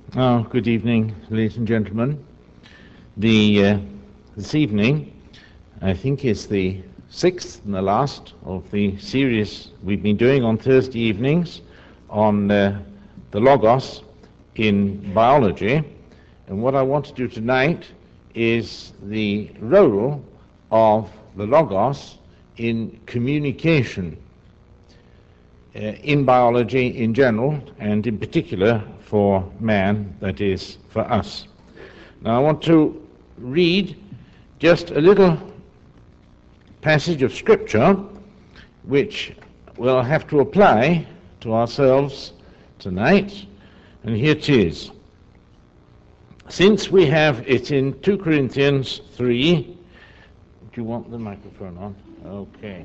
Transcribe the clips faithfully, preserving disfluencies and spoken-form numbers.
Oh, good evening, ladies and gentlemen. The uh, this evening, I think, is the sixth and the last of the series we've been doing on Thursday evenings on uh, the Logos in biology. And what I want to do tonight is the role of the Logos in communication uh, in biology in general, and in particular for man, that is, for us. Now I want to read just a little passage of Scripture which we'll have to apply to ourselves tonight, and here it is. Since we have it in two Corinthians three, do you want the microphone on? Okay.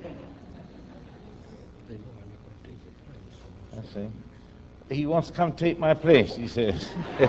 I see. He wants to come take my place, he says.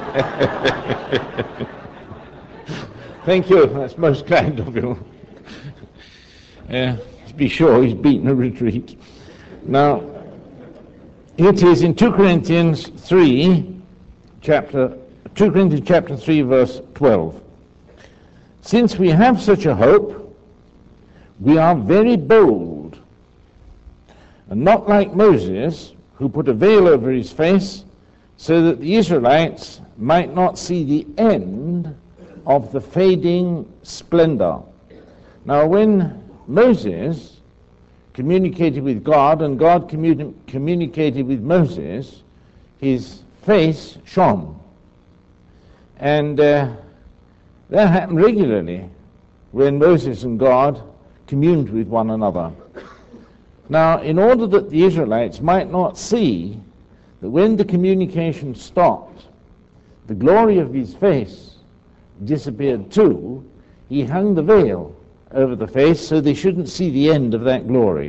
Thank you, that's most kind of you. Uh, to be sure, he's beaten a retreat. Now, it is in two Corinthians three, chapter, two Corinthians chapter three, verse twelve. Since we have such a hope, we are very bold, and not like Moses, who put a veil over his face so that the Israelites might not see the end of the fading splendor. Now, when Moses communicated with God and God communi- communicated with Moses, his face shone. And uh, that happened regularly when Moses and God communed with one another. Now, in order that the Israelites might not see that when the communication stopped, the glory of his face disappeared too, he hung the veil over the face so they shouldn't see the end of that glory.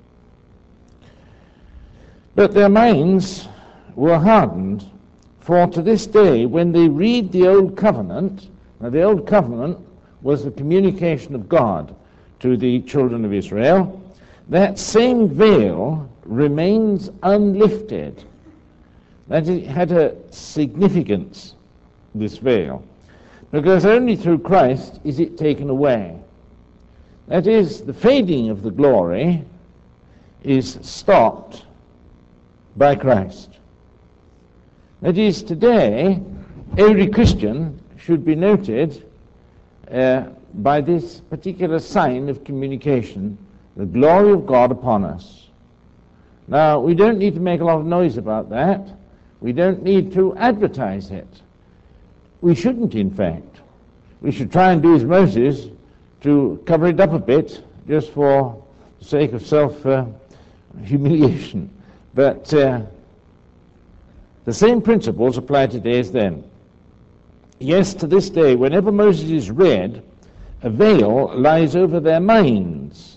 But their minds were hardened, for to this day, when they read the Old Covenant, now the Old Covenant was the communication of God to the children of Israel, that same veil remains unlifted. That it had a significance, this veil, because only through Christ is it taken away. That is, the fading of the glory is stopped by Christ. That is, today, every Christian should be noted uh, by this particular sign of communication, the glory of God upon us. Now, we don't need to make a lot of noise about that. We don't need to advertise it. We shouldn't, in fact. We should try and do as Moses, to cover it up a bit, just for the sake of self-humiliation. Uh, but uh, the same principles apply today as then. Yes, to this day, whenever Moses is read, a veil lies over their minds.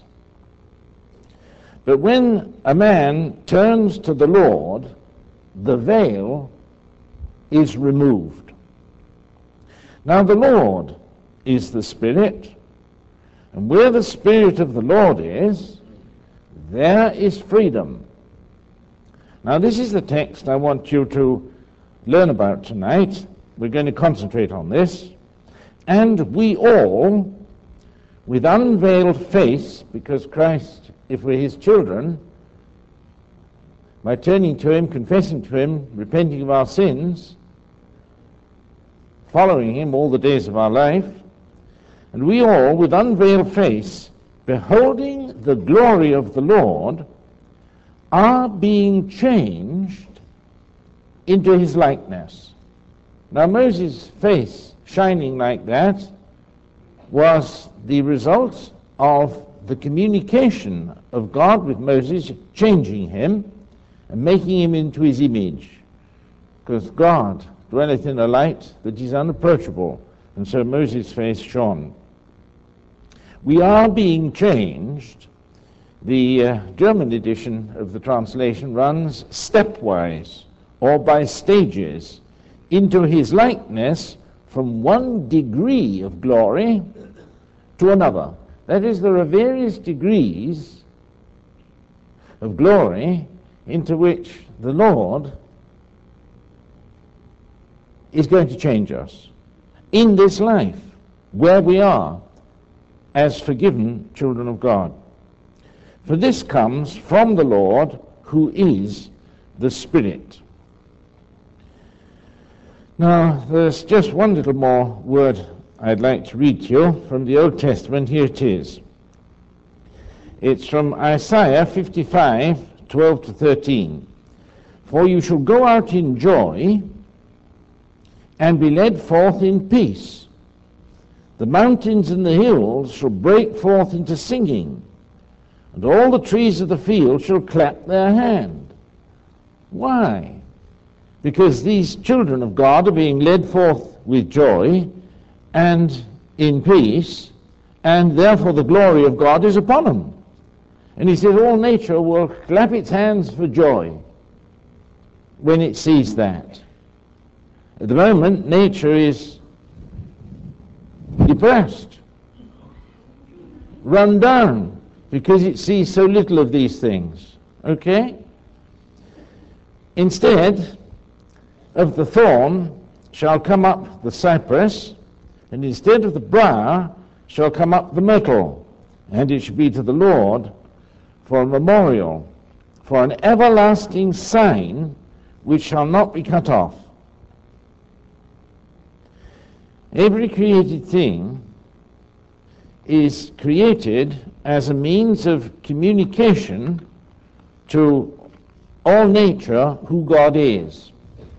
But when a man turns to the Lord, the veil is removed. Now the Lord is the Spirit, and where the Spirit of the Lord is, there is freedom. Now this is the text I want you to learn about tonight. We're going to concentrate on this. And we all, with unveiled face, because Christ, if we're his children, by turning to him, confessing to him, repenting of our sins, following him all the days of our life, and we all, with unveiled face, beholding the glory of the Lord, are being changed into his likeness. Now Moses' face shining like that was the result of the communication of God with Moses, changing him and making him into his image. Because God dwelleth in a light that is unapproachable, and so Moses' face shone. We are being changed. The uh, German edition of the translation runs stepwise, or by stages, into his likeness from one degree of glory to another. That is, there are various degrees of glory into which the Lord is going to change us in this life, where we are as forgiven children of God. For this comes from the Lord, who is the Spirit. Now, there's just one little more word I'd like to read to you from the Old Testament. Here it is. It's from Isaiah fifty-five, twelve to thirteen. For you shall go out in joy and be led forth in peace. The mountains and the hills shall break forth into singing, and all the trees of the field shall clap their hand. Why? Because these children of God are being led forth with joy and in peace, and therefore the glory of God is upon them. And he says all nature will clap its hands for joy when it sees that. At the moment, nature is depressed, run down, because it sees so little of these things. Okay? Instead of the thorn shall come up the cypress, and instead of the briar shall come up the myrtle, and it shall be to the Lord for a memorial, for an everlasting sign which shall not be cut off. Every created thing is created as a means of communication to all nature who God is.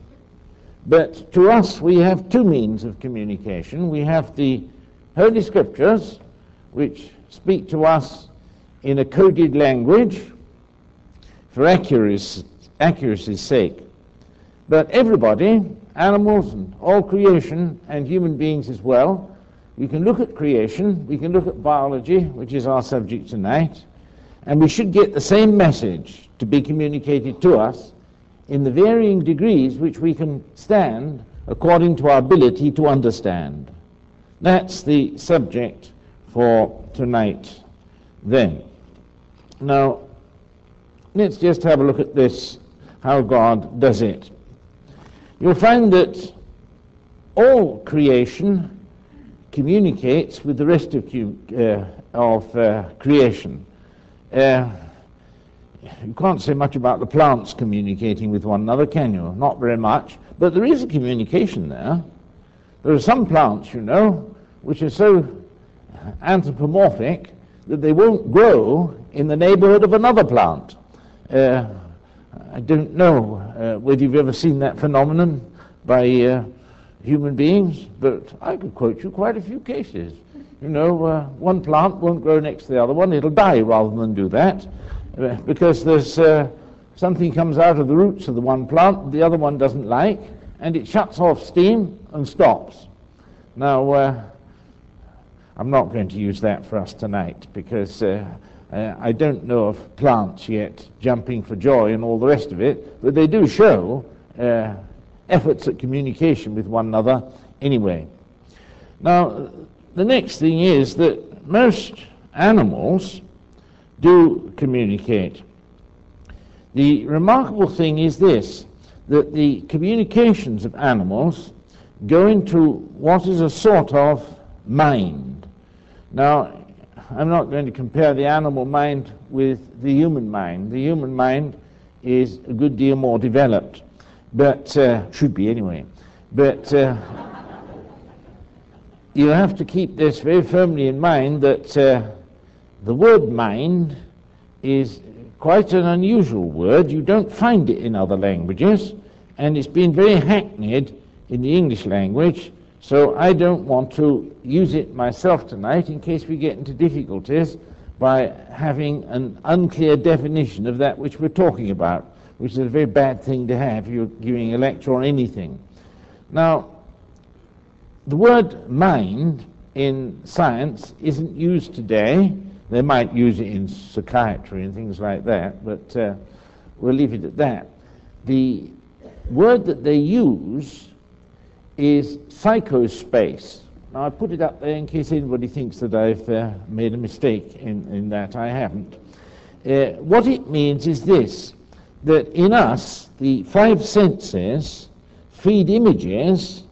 But to us we have two means of communication. We have the Holy Scriptures, which speak to us in a coded language for accuracy, accuracy's sake. But everybody, animals and all creation and human beings as well, we can look at creation, we can look at biology, which is our subject tonight, and we should get the same message to be communicated to us in the varying degrees which we can stand according to our ability to understand. That's the subject for tonight then. Now, let's just have a look at this, how God does it. You'll find that all creation communicates with the rest of, uh, of uh, creation. Uh, you can't say much about the plants communicating with one another, can you? Not very much. But there is a communication there. There are some plants, you know, which are so anthropomorphic that they won't grow in the neighborhood of another plant. Uh, I don't know uh, whether you've ever seen that phenomenon by uh, human beings, but I could quote you quite a few cases. You know, uh, one plant won't grow next to the other one. It'll die rather than do that, uh, because there's uh, something comes out of the roots of the one plant the other one doesn't like, and it shuts off steam and stops. Now, uh, I'm not going to use that for us tonight, because uh, uh, I don't know of plants yet jumping for joy and all the rest of it, but they do show uh, efforts at communication with one another anyway. Now, the next thing is that most animals do communicate. The remarkable thing is this, that the communications of animals go into what is a sort of mind. Now, I'm not going to compare the animal mind with the human mind. The human mind is a good deal more developed, but uh, should be anyway. But uh, you have to keep this very firmly in mind, that uh, the word mind is quite an unusual word. You don't find it in other languages, and it's been very hackneyed in the English language, so I don't want to use it myself tonight in case we get into difficulties by having an unclear definition of that which we're talking about, which is a very bad thing to have if you're giving a lecture on anything. Now, the word mind in science isn't used today. They might use it in psychiatry and things like that, but uh, we'll leave it at that. The word that they use is psychospace. Now, I put it up there in case anybody thinks that I've uh, made a mistake in, in that. I haven't. Uh, what it means is this, that in us, the five senses feed images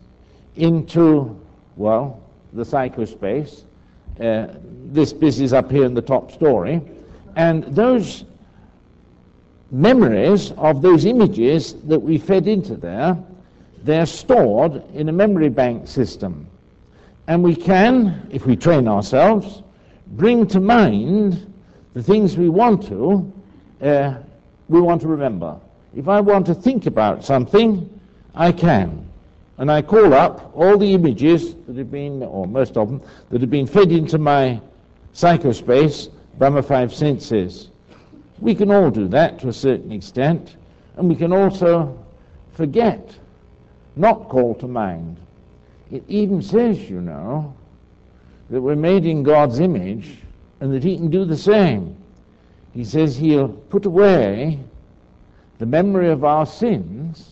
into, well, the psychospace. Uh, this bit is up here in the top story. And those memories of those images that we fed into there, they're stored in a memory bank system. And we can, if we train ourselves, bring to mind the things we want to, uh, we want to remember. If I want to think about something, I can. And I call up all the images that have been, or most of them, that have been fed into my psychospace by my five senses. We can all do that to a certain extent, and we can also forget, not call to mind. It even says, you know, that we're made in God's image and that he can do the same. He says he'll put away the memory of our sins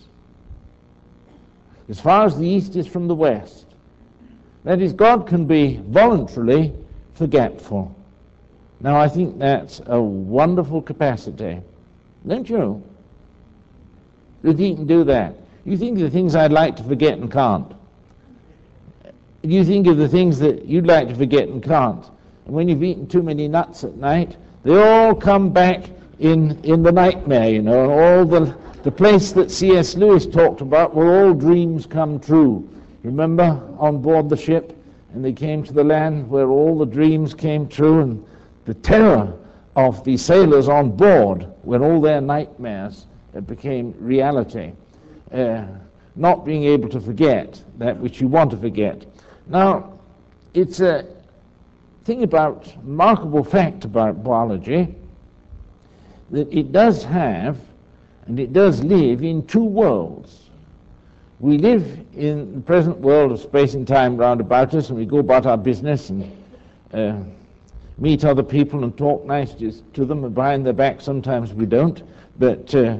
as far as the east is from the west. That is, God can be voluntarily forgetful. Now, I think that's a wonderful capacity, don't you? That he can do that. You think of the things I'd like to forget and can't. You think of the things that you'd like to forget and can't. And when you've eaten too many nuts at night, they all come back in, in the nightmare, you know, all the, the place that C S Lewis talked about where all dreams come true. Remember, on board the ship, and they came to the land where all the dreams came true, and the terror of the sailors on board when all their nightmares uh, became reality. Uh, not being able to forget that which you want to forget. Now, it's a thing about, remarkable fact about biology, that it does have, and it does live in two worlds. We live in the present world of space and time round about us, and we go about our business and uh, meet other people and talk nice to them, and behind their back sometimes we don't, but uh,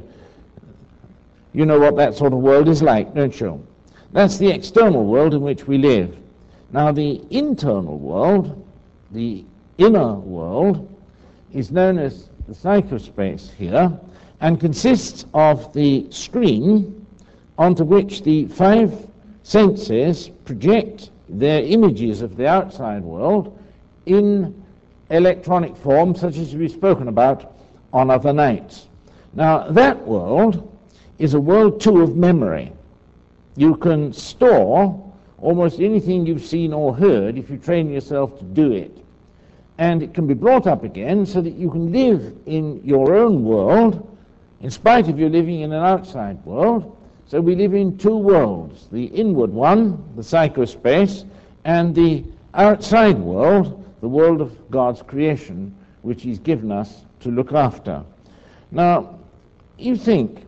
you know what that sort of world is like, don't you? That's the external world in which we live. Now, the internal world, the inner world, is known as the psychospace here, and consists of the screen onto which the five senses project their images of the outside world in electronic form, such as we've spoken about on other nights. Now, that world is a world, too, of memory. You can store almost anything you've seen or heard if you train yourself to do it. And it can be brought up again so that you can live in your own world in spite of you living in an outside world. So we live in two worlds, the inward one, the psychospace, and the outside world, the world of God's creation, which he's given us to look after. Now, you think,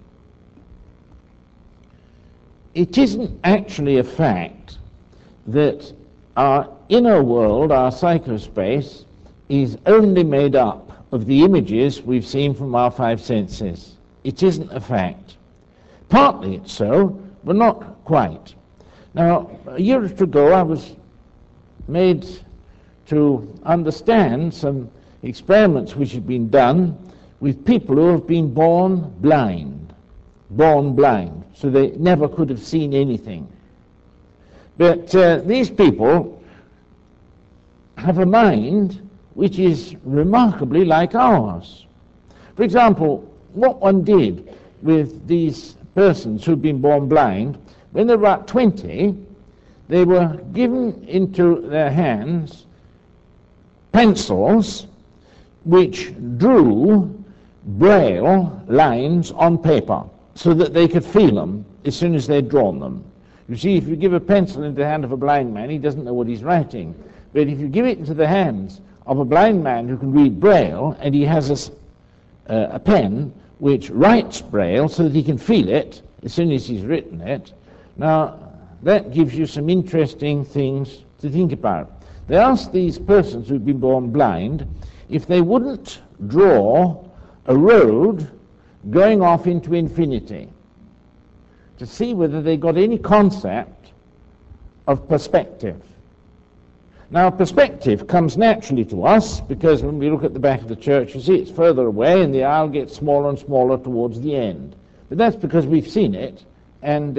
it isn't actually a fact that our inner world, our psychospace, is only made up of the images we've seen from our five senses. It isn't a fact. Partly it's so, but not quite. Now, a year or two ago, I was made to understand some experiments which had been done with people who have been born blind. Born blind, so they never could have seen anything. But uh, these people have a mind which is remarkably like ours. For example, what one did with these persons who'd been born blind, when they were about twenty, they were given into their hands pencils which drew braille lines on paper so that they could feel them as soon as they'd drawn them. You see, if you give a pencil into the hand of a blind man, he doesn't know what he's writing. But if you give it into the hands of a blind man who can read braille, and he has a, uh, a pen which writes braille so that he can feel it as soon as he's written it, now that gives you some interesting things to think about. They asked these persons who'd been born blind if they wouldn't draw a road going off into infinity to see whether they got any concept of perspective. Now, perspective comes naturally to us because when we look at the back of the church, you see it's further away and the aisle gets smaller and smaller towards the end. But that's because we've seen it, and uh,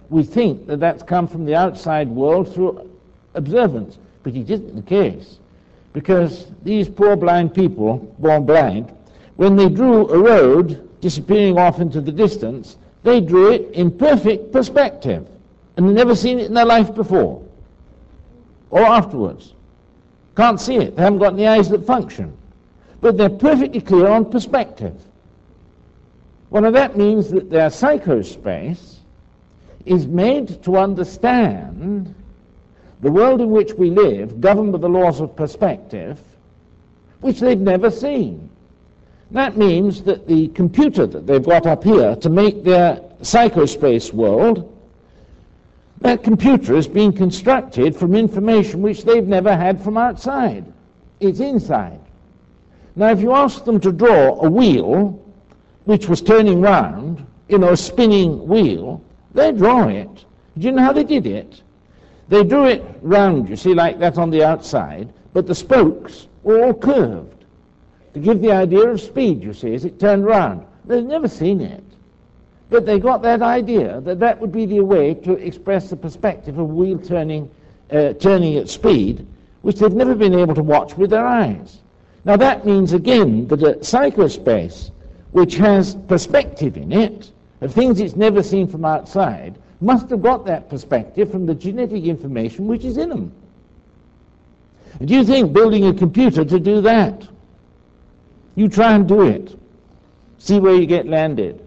we think that that's come from the outside world through observance, but it isn't the case, because these poor blind people, born blind, when they drew a road disappearing off into the distance, they drew it in perfect perspective, and they've never seen it in their life before, or afterwards. Can't see it, they haven't got any eyes that function, but they're perfectly clear on perspective. Well, now that means that their psychospace is made to understand the world in which we live, governed by the laws of perspective, which they've never seen. That means that the computer that they've got up here to make their psychospace world, that computer is being constructed from information which they've never had from outside. It's inside. Now, if you ask them to draw a wheel which was turning round, you know, a spinning wheel, they draw it. Do you know how they did it? They drew it round, you see, like that on the outside, but the spokes were all curved to give the idea of speed, you see, as it turned round. They'd never seen it, but they got that idea that that would be the way to express the perspective of a wheel turning, uh, turning at speed, which they've never been able to watch with their eyes. Now that means, again, that a psychospace which has perspective in it, of things it's never seen from outside, must have got that perspective from the genetic information which is in them. And do you think building a computer to do that? You try and do it. See where you get landed.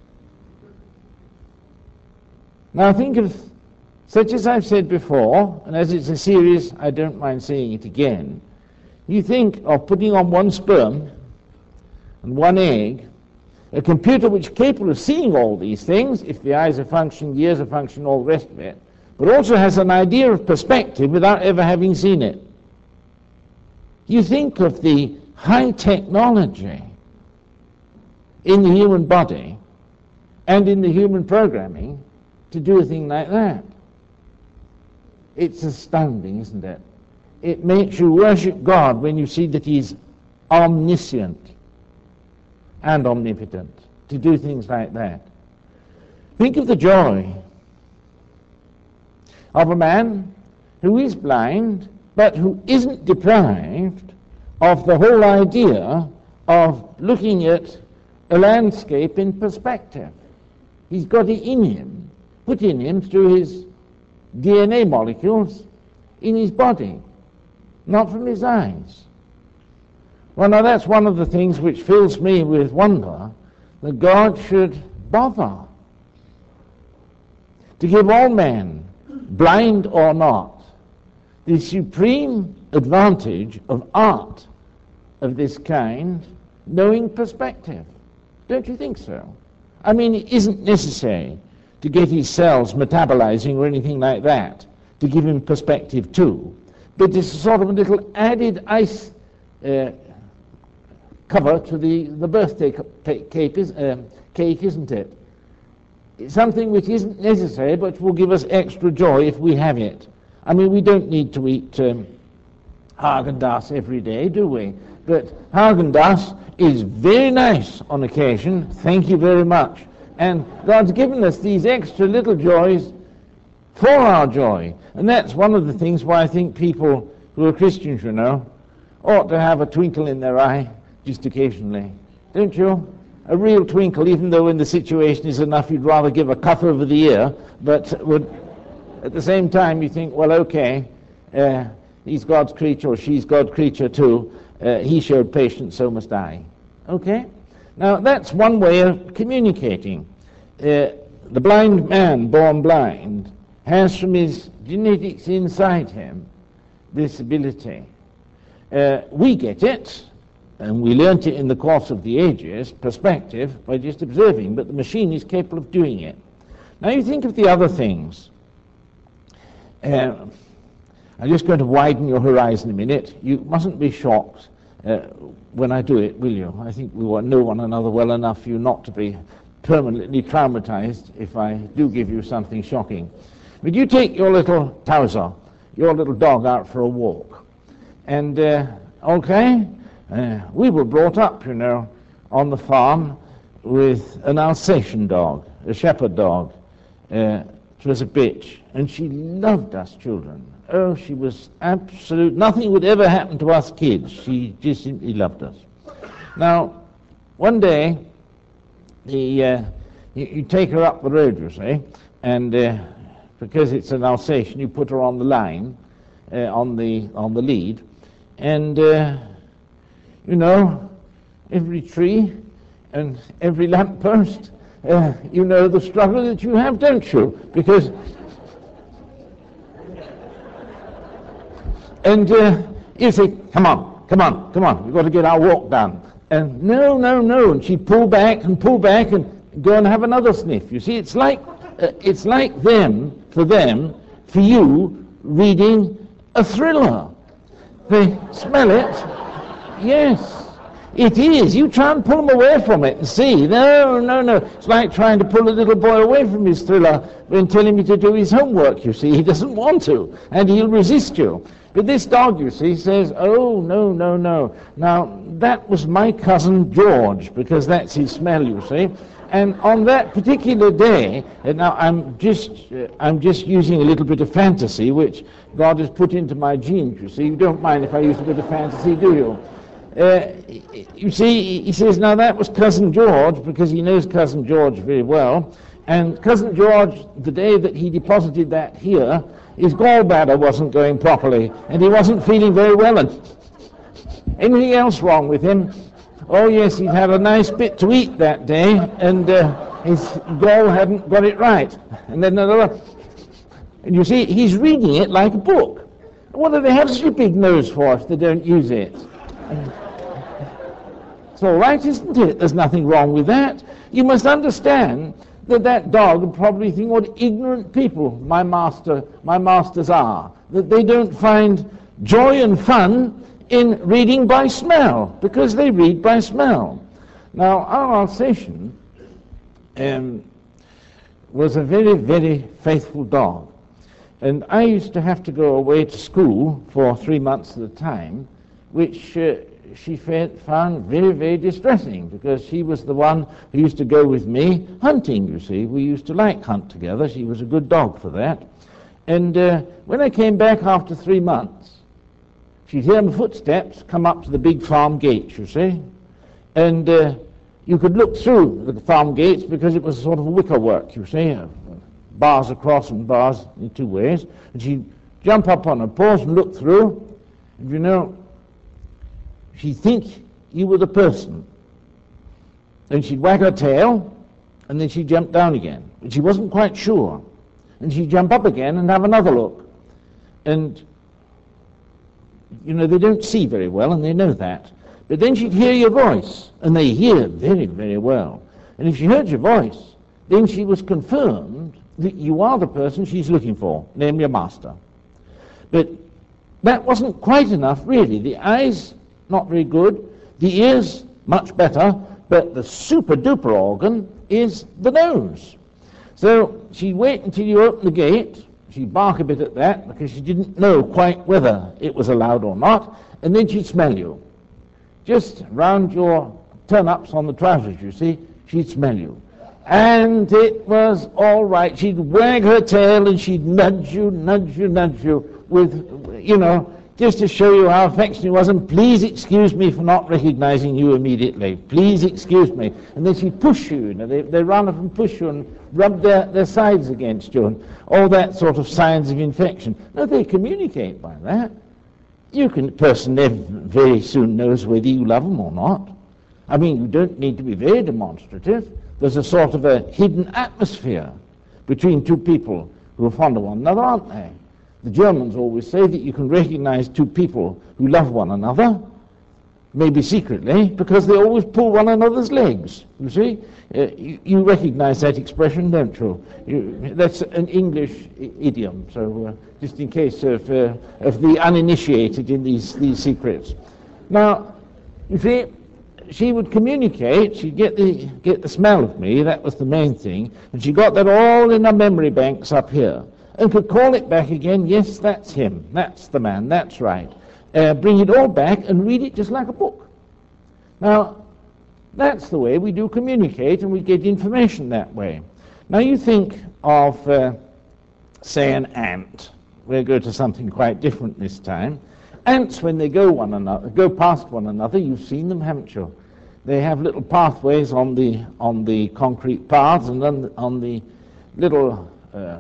Now think of, such as I've said before, and as it's a series, I don't mind saying it again. You think of putting on one sperm and one egg, a computer which is capable of seeing all these things, if the eyes are functioning, the ears are functioning, all the rest of it, but also has an idea of perspective without ever having seen it. You think of the high technology in the human body and in the human programming to do a thing like that. It's astounding, isn't it? It makes you worship God when you see that He's omniscient and omnipotent to do things like that. Think of the joy of a man who is blind but who isn't deprived of the whole idea of looking at a landscape in perspective. He's got it in him, put in him through his D N A molecules in his body, not from his eyes. Well, now that's one of the things which fills me with wonder, that God should bother to give all men, blind or not, the supreme advantage of art of this kind, knowing perspective. Don't you think so? I mean, it isn't necessary to get his cells metabolizing or anything like that to give him perspective too, but it's a sort of a little added ice uh, cover to the, the birthday cake, is, um, cake, isn't it? It's something which isn't necessary, but will give us extra joy if we have it. I mean, we don't need to eat um, Haagen-Dazs every day, do we? But Haagen-Dazs is very nice on occasion, thank you very much. And God's given us these extra little joys for our joy. And that's one of the things why I think people who are Christians, you know, ought to have a twinkle in their eye just occasionally. Don't you? A real twinkle, even though when the situation is enough you'd rather give a cuff over the ear, but would, at the same time you think, well, okay, uh, he's God's creature or she's God's creature too. Uh, he showed patience, so must I. Okay? Now, that's one way of communicating. Uh, the blind man, born blind, has from his genetics inside him this ability. Uh, we get it, and we learnt it in the course of the ages, perspective, by just observing, but the machine is capable of doing it. Now, you think of the other things. Uh, I'm just going to widen your horizon a minute. You mustn't be shocked uh, when I do it, will you? I think we know one another well enough for you not to be permanently traumatized if I do give you something shocking. But you take your little Towser, your little dog, out for a walk. And, uh, okay, uh, we were brought up, you know, on the farm with an Alsatian dog, a shepherd dog, uh, She was a bitch, and she loved us children. Oh, she was absolute, nothing would ever happen to us kids. She just simply loved us. Now, one day, the, uh, you, you take her up the road, you see, and uh, because it's an Alsatian, you put her on the line, uh, on the on the lead, and uh, you know, every tree and every lamppost, uh, you know the struggle that you have, don't you? Because and uh, you say, come on, come on, come on, we've got to get our walk done. And no, no, no, and she'd pull back and pull back and go and have another sniff. You see, it's like uh, it's like them, for them, for you, reading a thriller. They smell it. Yes, it is. You try and pull them away from it and see. No, no, no. It's like trying to pull a little boy away from his thriller and telling him to do his homework, you see. He doesn't want to, and he'll resist you. But this dog, you see, says, oh, no, no, no. Now, that was my cousin George, because that's his smell, you see. And on that particular day, and now I'm just, uh, I'm just using a little bit of fantasy, which God has put into my genes, you see. You don't mind if I use a bit of fantasy, do you? Uh, you see, he says, now that was Cousin George, because he knows Cousin George very well. And Cousin George, the day that he deposited that here, his gallbladder wasn't going properly, and he wasn't feeling very well, and anything else wrong with him? Oh yes, he'd had a nice bit to eat that day, and uh, his gall hadn't got it right. And then another, and you see, he's reading it like a book. What do they have such a big nose for if they don't use it? It's all right, isn't it? There's nothing wrong with that. You must understand that that dog would probably think what ignorant people my master, my masters are, that they don't find joy and fun in reading by smell, because they read by smell. Now, our Alsatian um, was a very, very faithful dog, and I used to have to go away to school for three months at a time, which uh, she found very, very distressing, because she was the one who used to go with me hunting, you see. We used to like hunt together. She was a good dog for that. And uh, when I came back after three months, she'd hear my footsteps come up to the big farm gates, you see. And uh, you could look through the farm gates because it was sort of wicker work, you see, uh, bars across and bars in two ways. And she'd jump up on her paws and look through, and you know, she'd think you were the person. And she'd wag her tail, and then she'd jump down again. But she wasn't quite sure. And she'd jump up again and have another look. And, you know, they don't see very well, and they know that. But then she'd hear your voice, and they hear very, very well. And if she heard your voice, then she was confirmed that you are the person she's looking for, namely your master. But that wasn't quite enough, really. The eyes, not very good. The ears, much better. But the super-duper organ is the nose. So she'd wait until you open the gate. She'd bark a bit at that because she didn't know quite whether it was allowed or not. And then she'd smell you. Just round your turn-ups on the trousers, you see, she'd smell you. And it was all right. She'd wag her tail and she'd nudge you, nudge you, nudge you with, you know, just to show you how affectionate it was, and please excuse me for not recognizing you immediately. Please excuse me. And then she'd push you, you know, they, they run up and push you and rub their, their sides against you, and all that sort of signs of infection. Now, they communicate by that. You can, person very soon knows whether you love them or not. I mean, you don't need to be very demonstrative. There's a sort of a hidden atmosphere between two people who are fond of one another, aren't they? The Germans always say that you can recognize two people who love one another, maybe secretly, because they always pull one another's legs, you see. Uh, you, you recognize that expression, don't you? you that's an English I- idiom, so uh, just in case of, uh, of the uninitiated in these, these secrets. Now, you see, she would communicate, she'd get the, get the smell of me, that was the main thing, and she got that all in her memory banks up here, and could call it back again. Yes, that's him, that's the man, that's right. Uh, bring it all back and read it just like a book. Now, that's the way we do communicate, and we get information that way. Now, you think of uh, say an ant. We'll go to something quite different this time. Ants, when they go one another, go past one another, you've seen them, haven't you? They have little pathways on the on the concrete paths, and then on the little uh,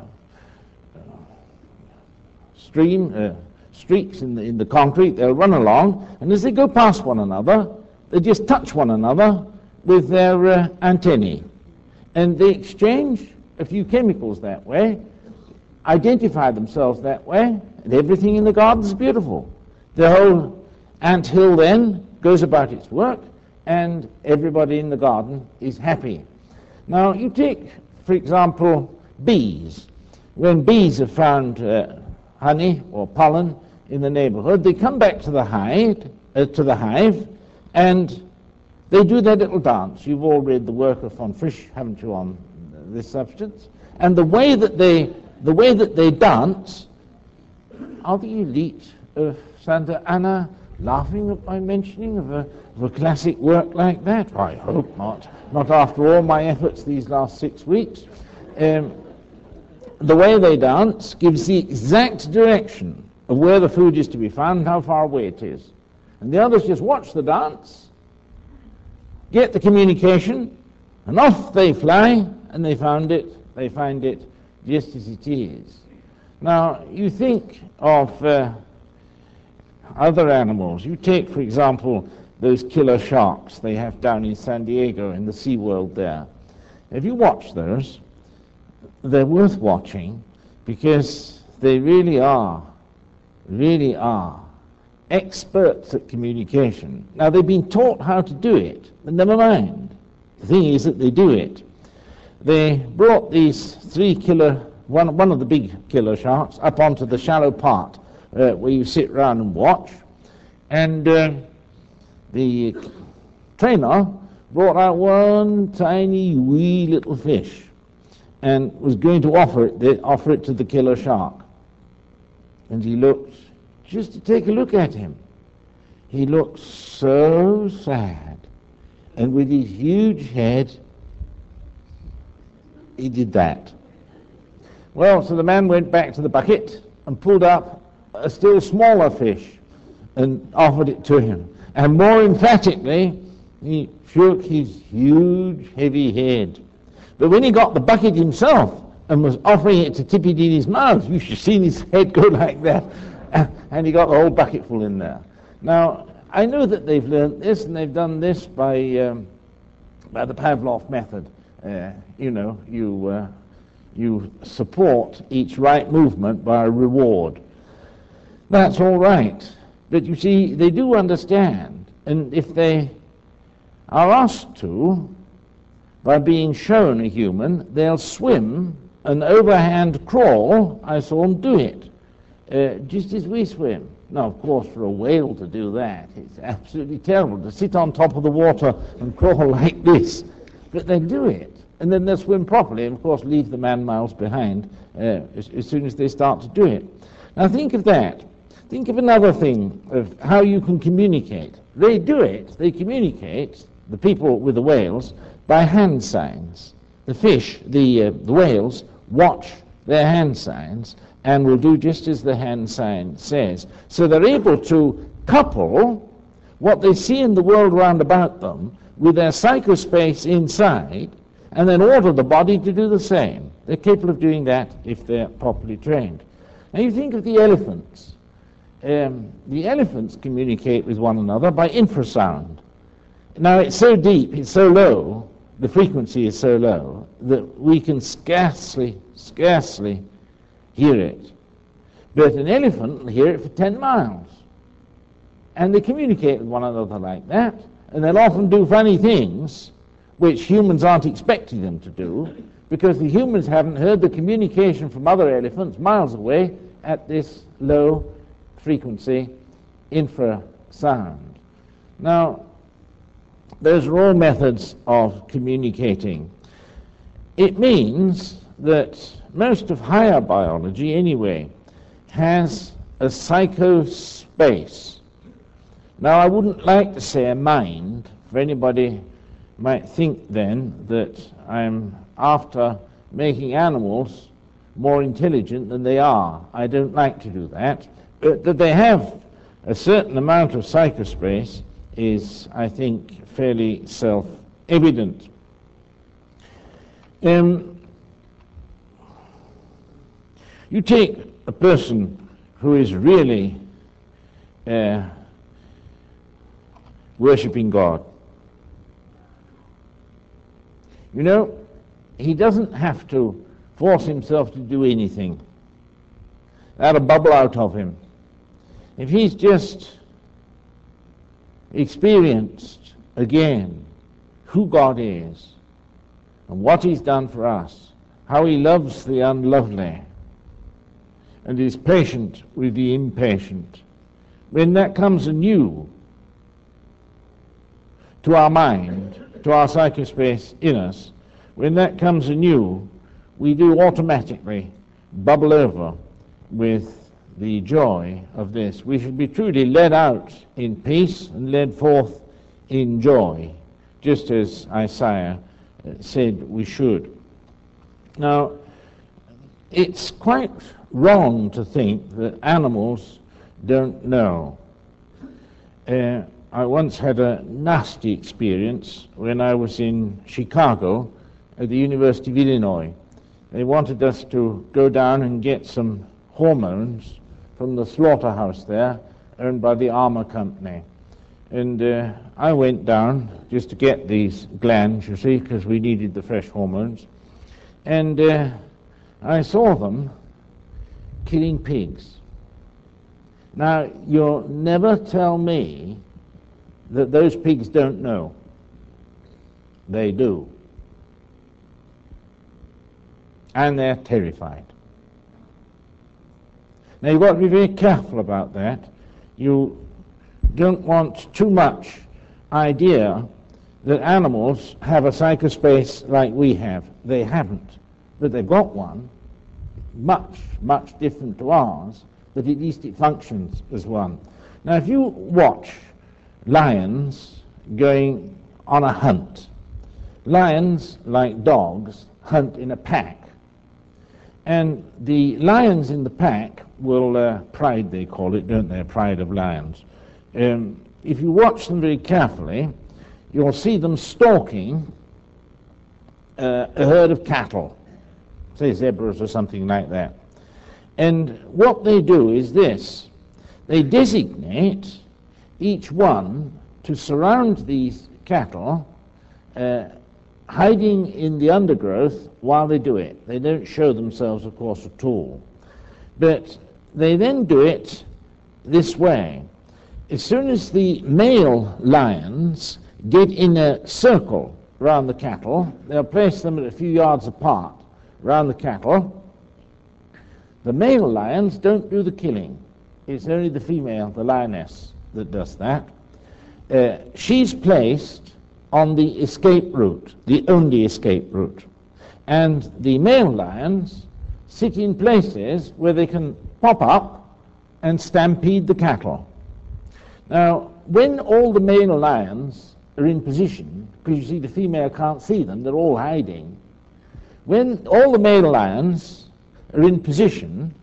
stream uh, streaks in the in the concrete. They'll run along, and as they go past one another, they just touch one another with their uh, antennae, and they exchange a few chemicals that way, identify themselves that way, and everything in the garden is beautiful. The whole ant hill then goes about its work, and everybody in the garden is happy. Now, you take, for example, bees. When bees have found uh, honey or pollen in the neighborhood, they come back to the hive, uh, to the hive, and they do their little dance. You've all read the work of von Frisch, haven't you, on this substance? And the way that they, the way that they dance, are the elite of Santa Anna laughing at my mentioning of a, of a classic work like that? I hope not. Not after all my efforts these last six weeks. Um, the way they dance gives the exact direction of where the food is to be found and how far away it is. And the others just watch the dance, get the communication, and off they fly, and they found it, they find it just as it is. Now, you think of uh, other animals. You take, for example, those killer sharks they have down in San Diego in the SeaWorld there. If you watch those, they're worth watching because they really are, really are experts at communication. Now, they've been taught how to do it, but never mind. The thing is that they do it. They brought these three killer, one, one of the big killer sharks, up onto the shallow part uh, where you sit round and watch, and uh, the trainer brought out one tiny wee little fish and was going to offer it, the, offer it to the killer shark. And he looked, just to take a look at him, he looked so sad. And with his huge head, he did that. Well, so the man went back to the bucket and pulled up a still smaller fish and offered it to him. And more emphatically, he shook his huge, heavy head. But when he got the bucket himself and was offering it to tip it in his mouth, you should have seen his head go like that. And he got the whole bucket full in there. Now, I know that they've learned this, and they've done this by, um, by the Pavlov method. Uh, you know, you, uh, you support each right movement by a reward. That's all right. But you see, they do understand, and if they are asked to, by being shown a human, they'll swim and overhand crawl. I saw them do it, uh, just as we swim. Now, of course, for a whale to do that, it's absolutely terrible to sit on top of the water and crawl like this. But they do it, and then they'll swim properly, and of course leave the man miles behind uh, as, as soon as they start to do it. Now, think of that. Think of another thing of how you can communicate. They do it, they communicate, the people with the whales, by hand signs. The fish, the, uh, the whales, watch their hand signs and will do just as the hand sign says. So they're able to couple what they see in the world round about them with their psychospace inside, and then order the body to do the same. They're capable of doing that if they're properly trained. Now you think of the elephants. Um, the elephants communicate with one another by infrasound. Now it's so deep, it's so low, the frequency is so low, that we can scarcely, scarcely hear it. But an elephant will hear it for ten miles. And they communicate with one another like that, and they'll often do funny things which humans aren't expecting them to do, because the humans haven't heard the communication from other elephants miles away at this low frequency infrasound. Now, those are all methods of communicating. It means that most of higher biology, anyway, has a psychospace. Now, I wouldn't like to say a mind, for anybody might think then that I'm after making animals more intelligent than they are. I don't like to do that. But that they have a certain amount of psychospace is, I think, fairly self-evident. Um, you take a person who is really uh, worshipping God. You know, he doesn't have to force himself to do anything. That'll bubble out of him. If he's just experienced again who God is and what he's done for us, how he loves the unlovely and is patient with the impatient, when that comes anew to our mind, to our psychospace in us, when that comes anew, we do automatically bubble over with the joy of this. We should be truly led out in peace and led forth in joy, just as Isaiah said we should. Now, it's quite wrong to think that animals don't know. Uh, I once had a nasty experience when I was in Chicago at the University of Illinois. They wanted us to go down and get some hormones from the slaughterhouse there, owned by the Armour Company. And uh, I went down just to get these glands, you see, because we needed the fresh hormones. And uh, I saw them killing pigs. Now, you'll never tell me that those pigs don't know. They do. And they're terrified. Now, you've got to be very careful about that. You don't want too much idea that animals have a psychospace like we have. They haven't. But they've got one, much, much different to ours, but at least it functions as one. Now, if you watch lions going on a hunt, lions, like dogs, hunt in a pack. And the lions in the pack will, uh, pride they call it, don't they, pride of lions. Um, if you watch them very carefully, you'll see them stalking uh, a herd of cattle, say zebras or something like that. And what they do is this: they designate each one to surround these cattle, uh, hiding in the undergrowth while they do it. They don't show themselves, of course, at all. But they then do it this way. As soon as the male lions get in a circle round the cattle, they'll place them at a few yards apart round the cattle. The male lions don't do the killing. It's only the female, the lioness, that does that. Uh, she's placed on the escape route, the only escape route. And the male lions sit in places where they can pop up and stampede the cattle. Now, when all the male lions are in position, because you see the female can't see them, they're all hiding. When all the male lions are in position,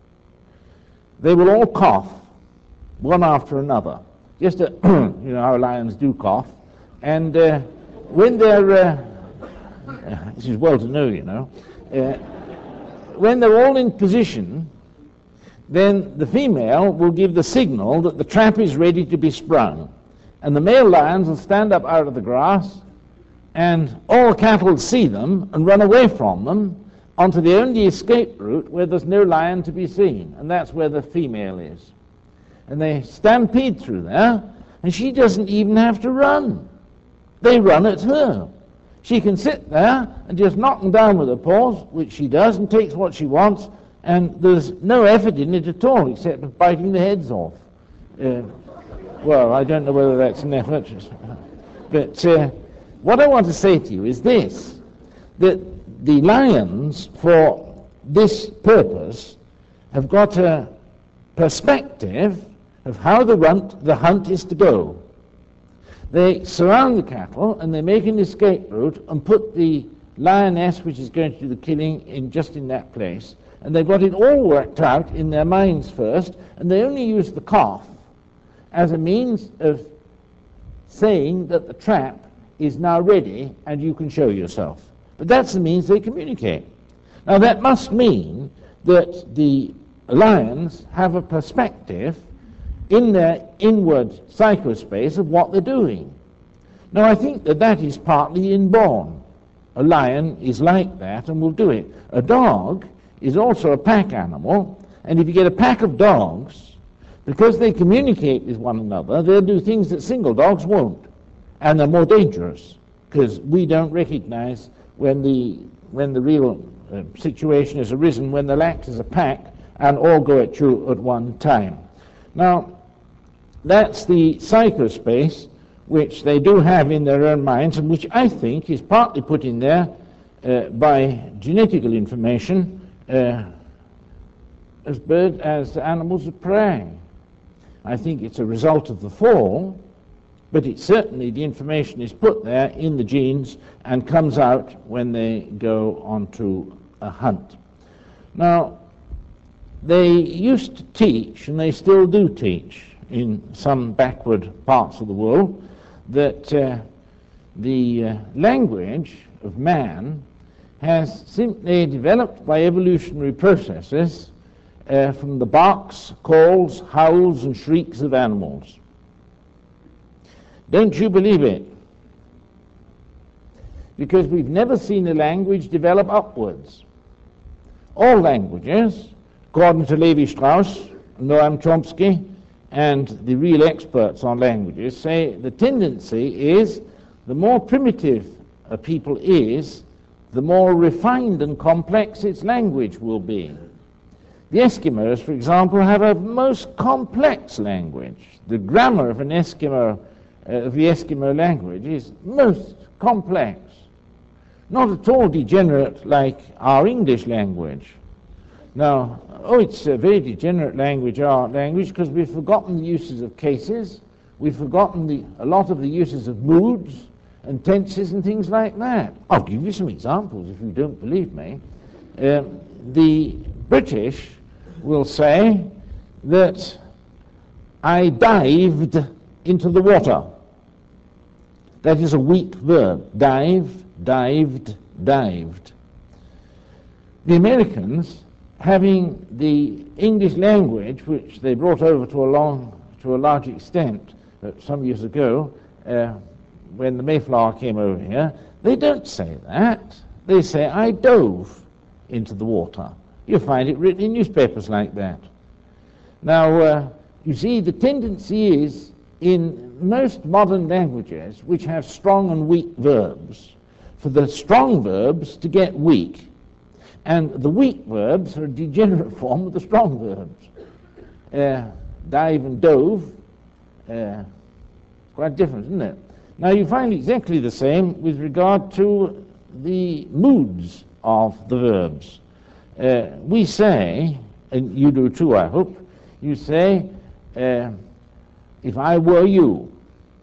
they will all cough, one after another. Just to, you know how lions do cough. And uh, when they're, uh, uh, this is well to know, you know, uh, when they're all in position, then the female will give the signal that the trap is ready to be sprung. And the male lions will stand up out of the grass, and all the cattle will see them and run away from them onto the only escape route where there's no lion to be seen, and that's where the female is. And they stampede through there, and she doesn't even have to run. They run at her. She can sit there and just knock them down with her paws, which she does, and takes what she wants, and there's no effort in it at all, except of biting the heads off. Uh, well, I don't know whether that's an effort. But uh, what I want to say to you is this, that the lions, for this purpose, have got a perspective of how the hunt, the hunt is to go. They surround the cattle and they make an escape route and put the lioness, which is going to do the killing, in just in that place. and they've got it all worked out in their minds first, and they only use the cough as a means of saying that the trap is now ready and you can show yourself. But that's the means they communicate. Now that must mean that the lions have a perspective in their inward psychospace of what they're doing. Now I think that that is partly inborn. A lion is like that and will do it. A dog is also a pack animal, and if you get a pack of dogs, because they communicate with one another, they'll do things that single dogs won't, and they're more dangerous, because we don't recognize when the, when the real uh, situation has arisen, when they'll act as a pack and all go at you at one time. Now, that's the psychospace which they do have in their own minds, and which I think is partly put in there uh, by genetical information uh, as bird, as animals of prey. I think it's a result of the fall, but it's certainly the information is put there in the genes and comes out when they go onto a hunt. Now, they used to teach, and they still do teach in some backward parts of the world, that uh, the uh, language of man has simply developed by evolutionary processes uh, from the barks, calls, howls, and shrieks of animals. Don't you believe it? Because we've never seen a language develop upwards. All languages, according to Levi-Strauss, Noam Chomsky, and the real experts on languages, say the tendency is the more primitive a people is, the more refined and complex its language will be. The Eskimos, for example, have a most complex language. The grammar of an Eskimo, uh, of the Eskimo language is most complex. Not at all degenerate like our English language. Now, oh, it's a very degenerate language, our language, because we've forgotten the uses of cases, we've forgotten the, a lot of the uses of moods and tenses and things like that. I'll give you some examples if you don't believe me. Uh, the British will say that I dived into the water. That is a weak verb. Dive, dived, dived. The Americans, having the English language, which they brought over to a long, to a large extent uh, some years ago, uh, when the Mayflower came over here, they don't say that. They say, I dove into the water. You'll find it written in newspapers like that. Now, uh, you see, the tendency is in most modern languages, which have strong and weak verbs, for the strong verbs to get weak. And the weak verbs are a degenerate form of the strong verbs. Uh, dive and dove, uh, quite different, isn't it? Now you find exactly the same with regard to the moods of the verbs. Uh, we say, and you do too, I hope, you say, uh, if I were you.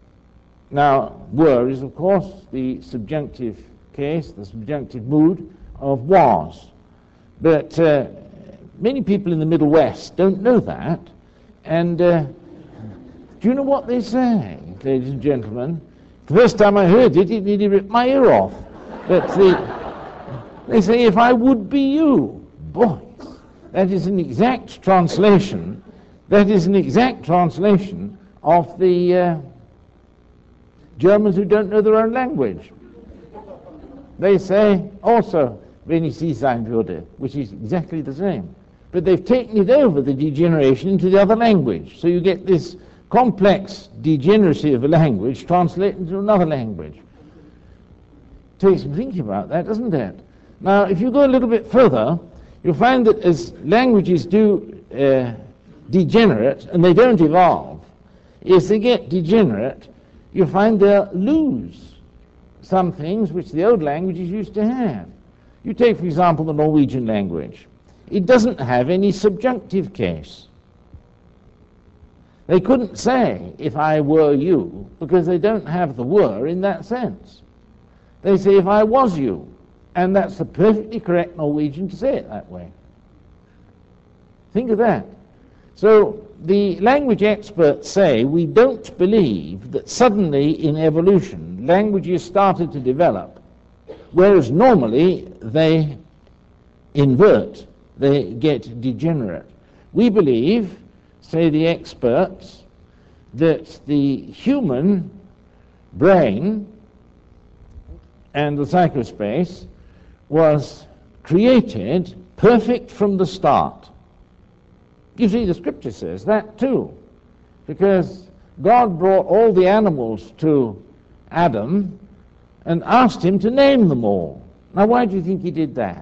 Now, were is, of course, the subjunctive case, the subjunctive mood of was. But uh, many people in the Middle West don't know that. And uh, do you know what they say, ladies and gentlemen? The first time I heard it, it nearly ripped my ear off. But the, they say, if I would be you. Boy, that is an exact translation. That is an exact translation of the uh, Germans who don't know their own language. They say also, wenn ich sie sein würde, which is exactly the same. But they've taken it over, the degeneration, into the other language. So you get this complex degeneracy of a language translated into another language. Takes some thinking about that, doesn't it? Now, if you go a little bit further, you'll find that as languages do uh, degenerate, and they don't evolve, as they get degenerate, you find they'll lose some things which the old languages used to have. You take, for example, the Norwegian language. It doesn't have any subjunctive case. They couldn't say, if I were you, because they don't have the were in that sense. They say, if I was you, and that's the perfectly correct Norwegian to say it that way. Think of that. So the language experts say we don't believe that suddenly in evolution languages started to develop, whereas normally they invert, they get degenerate. We believe, say the experts, that the human brain and the psychospace was created perfect from the start. You see, the scripture says that too, because God brought all the animals to Adam and asked him to name them all. Now, why do you think he did that?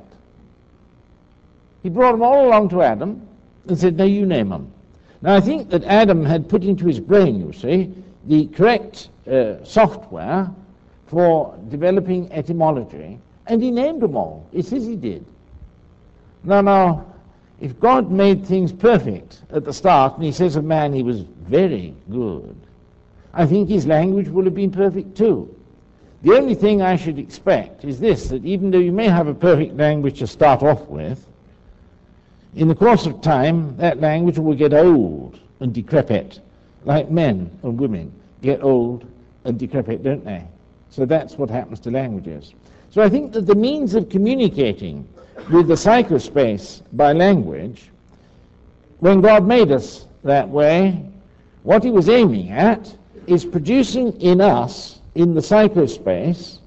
He brought them all along to Adam and said, now you name them. Now, I think that Adam had put into his brain, you see, the correct uh, software for developing etymology, and he named them all. It says he did. Now, now, if God made things perfect at the start, and he says of man he was very good, I think his language will have been perfect too. The only thing I should expect is this, that even though you may have a perfect language to start off with, in the course of time, that language will get old and decrepit, like men and women get old and decrepit, don't they? So that's what happens to languages. So I think that the means of communicating with the psychospace by language, when God made us that way, what he was aiming at is producing in us, in the psychospace,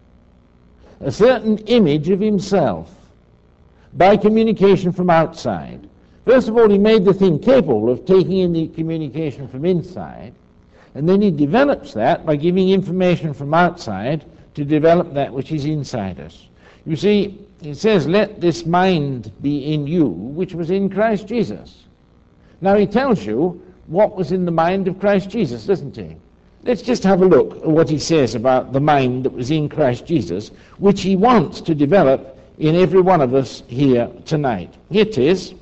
a certain image of himself by communication from outside. First of all, he made the thing capable of taking in the communication from inside, and then he develops that by giving information from outside to develop that which is inside us. You see, it says, let this mind be in you, which was in Christ Jesus. Now he tells you what was in the mind of Christ Jesus, doesn't he? Let's just have a look at what he says about the mind that was in Christ Jesus, which he wants to develop in every one of us here tonight. Here it is.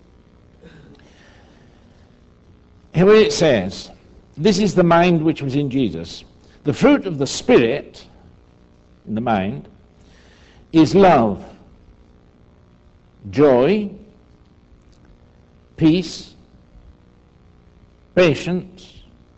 Here it says, this is the mind which was in Jesus. The fruit of the Spirit in the mind is love, joy, peace, patience,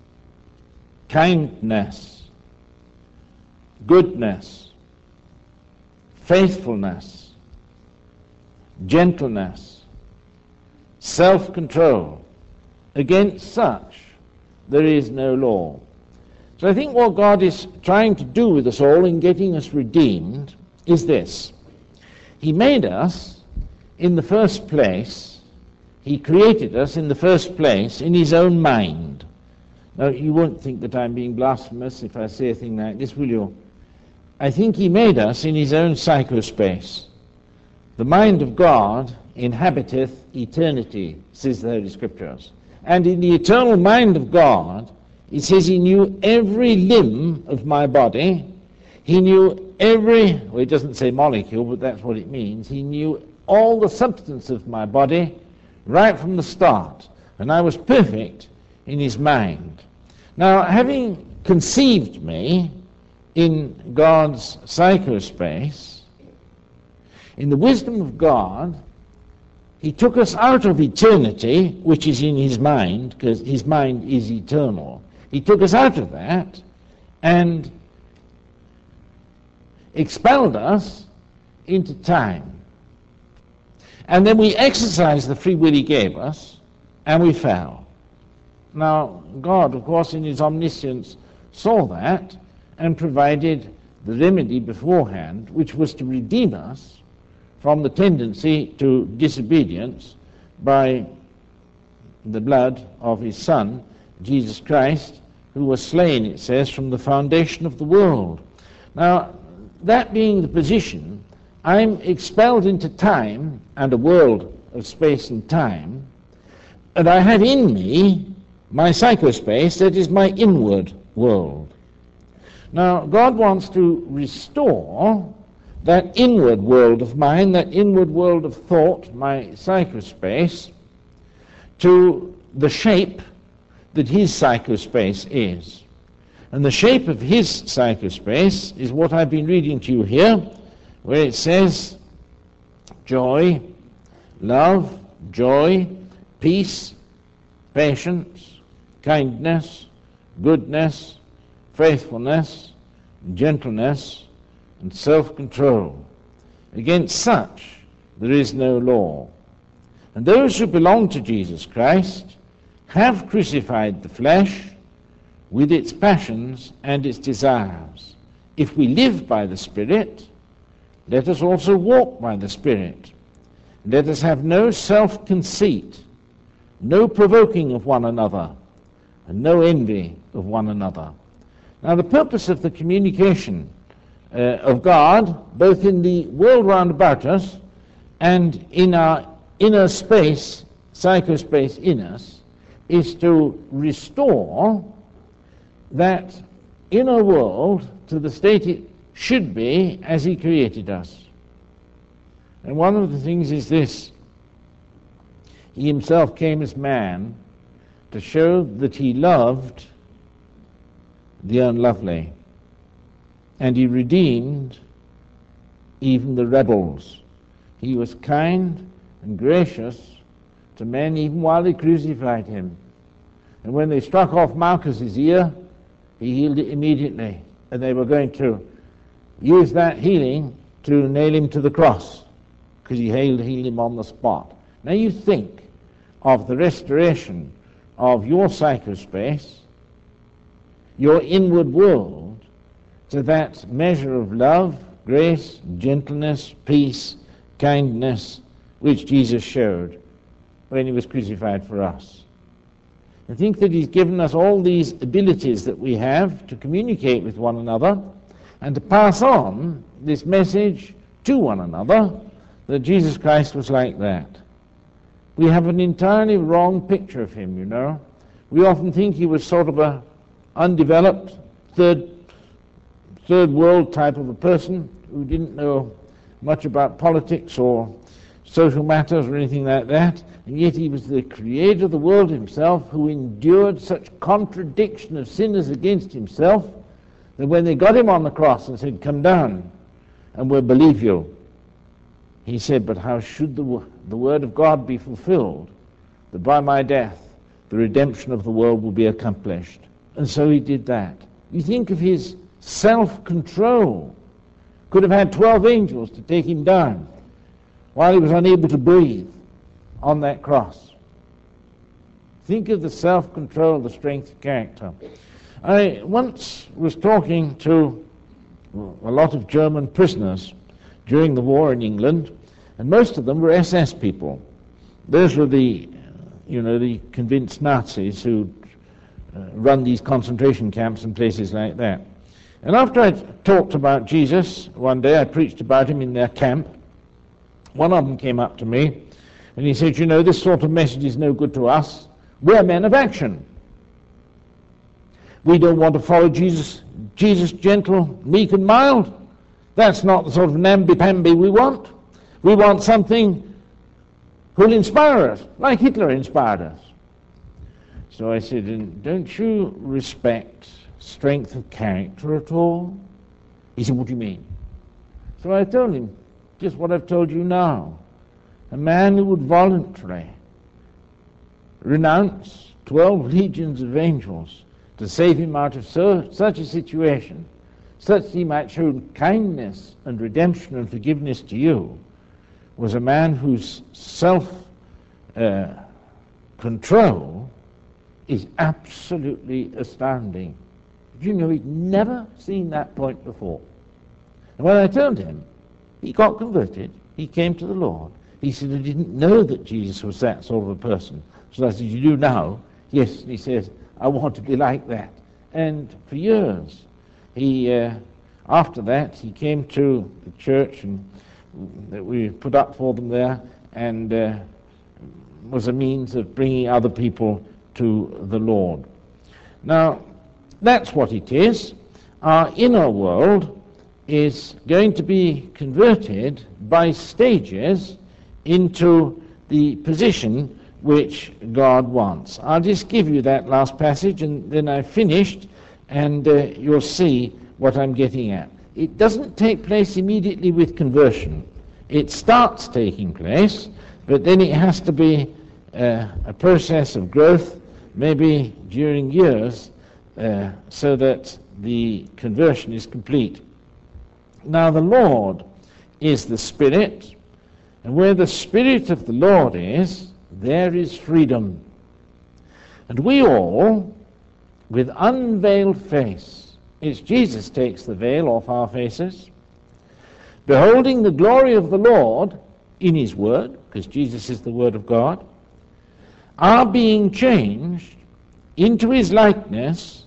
kindness, goodness, faithfulness, gentleness, self-control. Against such there is no law. So I think what God is trying to do with us all in getting us redeemed is this. He made us in the first place, he created us in the first place in his own mind. Now, you won't think that I'm being blasphemous if I say a thing like this, will you? I think he made us in his own psychospace. The mind of God inhabiteth eternity, says the Holy Scriptures. And in the eternal mind of God, it says he knew every limb of my body. He knew every, well, it doesn't say molecule, but that's what it means. He knew all the substance of my body right from the start. And I was perfect in his mind. Now, having conceived me in God's psychospace, in the wisdom of God, he took us out of eternity, which is in his mind, because his mind is eternal. He took us out of that and expelled us into time. And then we exercised the free will he gave us, and we fell. Now, God, of course, in his omniscience, saw that and provided the remedy beforehand, which was to redeem us from the tendency to disobedience by the blood of his Son, Jesus Christ, who was slain, it says, from the foundation of the world. Now, that being the position, I'm expelled into time and a world of space and time, and I have in me my psychospace, that is my inward world. Now, God wants to restore that inward world of mine, that inward world of thought, my psychospace, to the shape that his psychospace is. And the shape of his psychospace is what I've been reading to you here, where it says joy, love, joy, peace, patience, kindness, goodness, faithfulness, gentleness, and self-control. Against such there is no law. And those who belong to Jesus Christ have crucified the flesh with its passions and its desires. If we live by the Spirit, let us also walk by the Spirit. Let us have no self-conceit, no provoking of one another, and no envy of one another. Now, the purpose of the communication uh, of God, both in the world round about us and in our inner space, psychospace in us, is to restore that inner world to the state it should be as He created us. And one of the things is this: He Himself came as man to show that He loved the unlovely, and He redeemed even the rebels. He was kind and gracious to men even while they crucified Him. And when they struck off Malchus's ear, He healed it immediately, and they were going to use that healing to nail Him to the cross, because He healed, healed him on the spot. Now you think of the restoration of your psychospace, your inward world, to that measure of love, grace, gentleness, peace, kindness, which Jesus showed when He was crucified for us. I think that He's given us all these abilities that we have to communicate with one another and to pass on this message to one another, that Jesus Christ was like that. We have an entirely wrong picture of Him, you know. We often think He was sort of a undeveloped, third, third world type of a person who didn't know much about politics or social matters or anything like that, and yet He was the creator of the world Himself, who endured such contradiction of sinners against Himself that when they got Him on the cross and said, "Come down and we'll believe you," He said, "But how should the, the word of God be fulfilled, that by my death the redemption of the world will be accomplished?" And so He did that. You think of His self-control. Could have had twelve angels to take Him down while He was unable to breathe on that cross. Think of the self-control, the strength of character. I once was talking to a lot of German prisoners during the war in England, and most of them were S S people. Those were the, you know, the convinced Nazis who uh, run these concentration camps and places like that. And after I talked about Jesus one day, I preached about Him in their camp. One of them came up to me and he said, "You know, this sort of message is no good to us. We're men of action. We don't want to follow Jesus, Jesus gentle, meek and mild. That's not the sort of namby-pamby we want. We want something who'll inspire us, like Hitler inspired us." So I said, "And don't you respect strength of character at all?" He said, "What do you mean?" So I told him just what I've told you now. A man who would voluntarily renounce twelve legions of angels to save him out of so, such a situation, such that he might show kindness and redemption and forgiveness to you, was a man whose self-control uh, is absolutely astounding. Did you know he'd never seen that point before? And when I told him, he got converted. He came to the Lord. He said, "I didn't know that Jesus was that sort of a person." So I said, "You do now?" "Yes." And he says, "I want to be like that." And for years, he, uh, after that, he came to the church and that we put up for them there, and uh, was a means of bringing other people to the Lord. Now, that's what it is. Our inner world is going to be converted by stages into the position which God wants. I'll just give you that last passage and then I've finished, and uh, you'll see what I'm getting at. It doesn't take place immediately with conversion. It starts taking place But then it has to be uh, a process of growth, maybe during years, uh, so that the conversion is complete. Now the Lord is the Spirit, and where the Spirit of the Lord is, there is freedom. And we all, with unveiled face, it's Jesus takes the veil off our faces, beholding the glory of the Lord in his Word, because Jesus is the Word of God, are being changed into his likeness,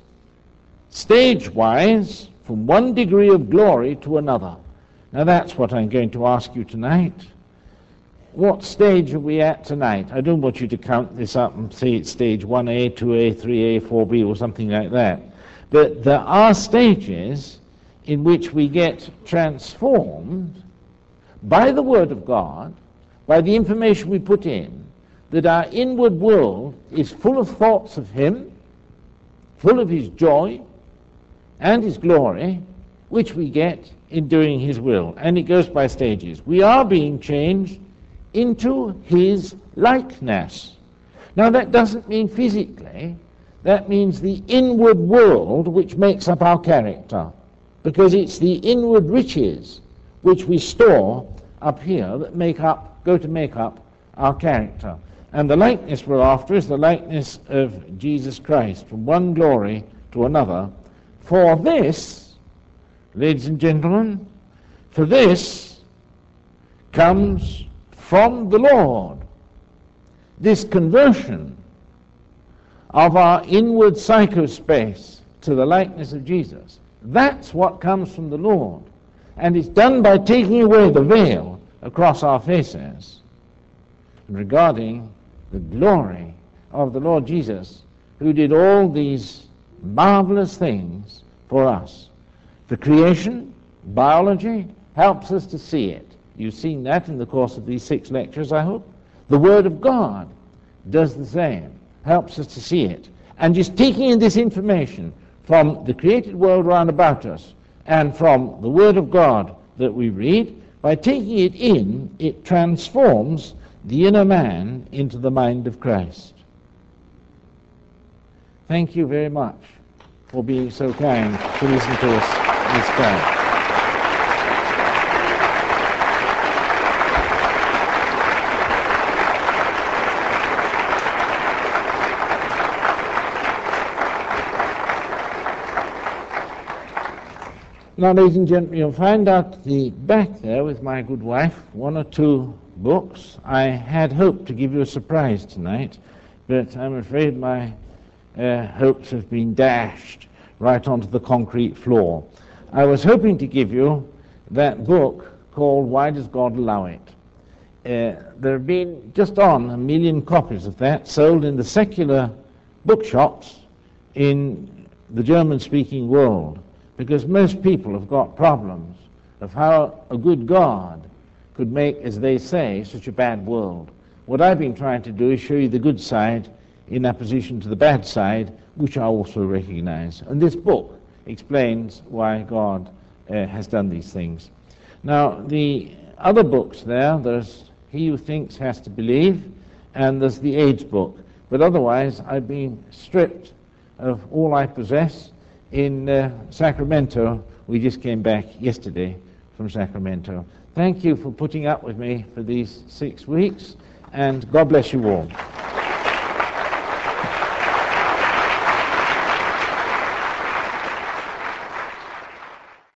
stage-wise, from one degree of glory to another. Now that's what I'm going to ask you tonight. What stage are we at tonight? I don't want you to count this up and say it's stage one A, two A, three A, four B, or something like that. But there are stages in which we get transformed by the Word of God, by the information we put in, that our inward world is full of thoughts of him, full of his joy and his glory, which we get in doing his will. And it goes by stages. We are being changed into his likeness. Now that doesn't mean physically, that means the inward world which makes up our character, because it's the inward riches which we store up here that make up, go to make up our character. And the likeness we're after is the likeness of Jesus Christ, from one glory to another. For this, ladies and gentlemen, for this comes from the Lord. This conversion of our inward psychospace to the likeness of Jesus, that's what comes from the Lord. And it's done by taking away the veil across our faces regarding the glory of the Lord Jesus, who did all these marvelous things for us. The creation, biology, helps us to see it. You've seen that in the course of these six lectures, I hope. The Word of God does the same, helps us to see it. And just taking in this information from the created world round about us and from the Word of God that we read, by taking it in, it transforms the inner man into the mind of Christ. Thank you very much for being so kind to listen to us this time. Now, ladies and gentlemen, you'll find out the back there with my good wife one or two books. I had hoped to give you a surprise tonight, but I'm afraid my uh, hopes have been dashed right onto the concrete floor. I was hoping to give you that book called Why Does God Allow It? Uh, there have been just on a million copies of that sold in the secular bookshops in the German-speaking world, because most people have got problems of how a good God could make, as they say, such a bad world. What I've been trying to do is show you the good side in opposition to the bad side, which I also recognize. And this book explains why God uh, has done these things. Now, the other books there, there's He Who Thinks Has to Believe, and there's the AIDS book. But otherwise, I've been stripped of all I possess in uh, Sacramento. We just came back yesterday from Sacramento. Thank you for putting up with me for these six weeks, and God bless you all.